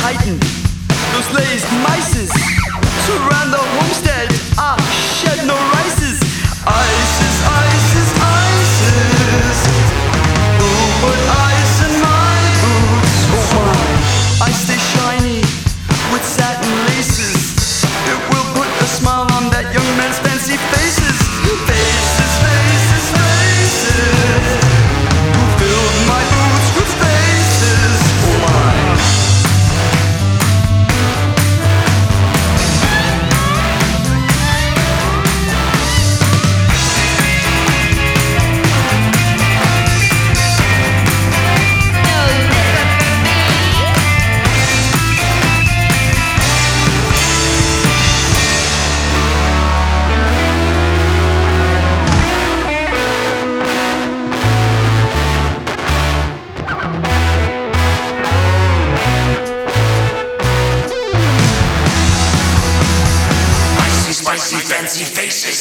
heightened. Those lazy mices surround the homestead. I shed no rices. Isis, Isis, Isis. Who put ice in my boots? Oh my. I stay shiny with satin laces. It will put a smile on that young man's fancy faces. Faces, faces, faces. Who filled my boots with faces? Oh my. Spicy fancy faces.